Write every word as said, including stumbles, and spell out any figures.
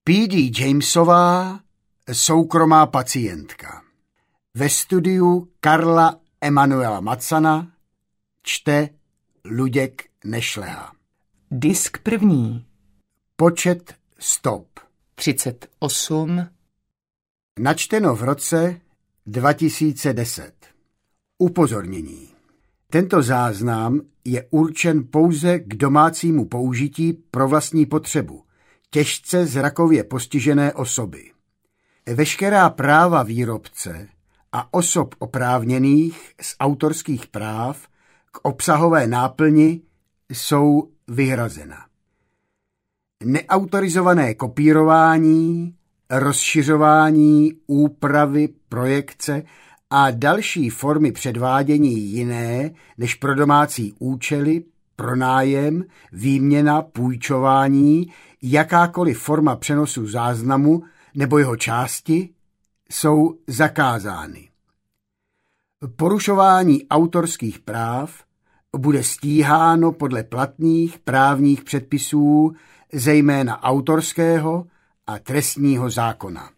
P D Jamesová, soukromá pacientka. Ve studiu Karla Emanuela Macana čte Luděk Nešleha. Disk první. Počet stop. třicet osm. Načteno v roce dva tisíce deset. Upozornění. Tento záznam je určen pouze k domácímu použití pro vlastní potřebu těžce zrakově postižené osoby. Veškerá práva výrobce a osob oprávněných z autorských práv k obsahové náplni jsou vyhrazena. Neautorizované kopírování, rozšiřování, úpravy, projekce a další formy předvádění jiné než pro domácí účely, pronájem, výměna, půjčování, jakákoliv forma přenosu záznamu nebo jeho části jsou zakázány. Porušování autorských práv bude stíháno podle platných právních předpisů, zejména autorského a trestního zákona.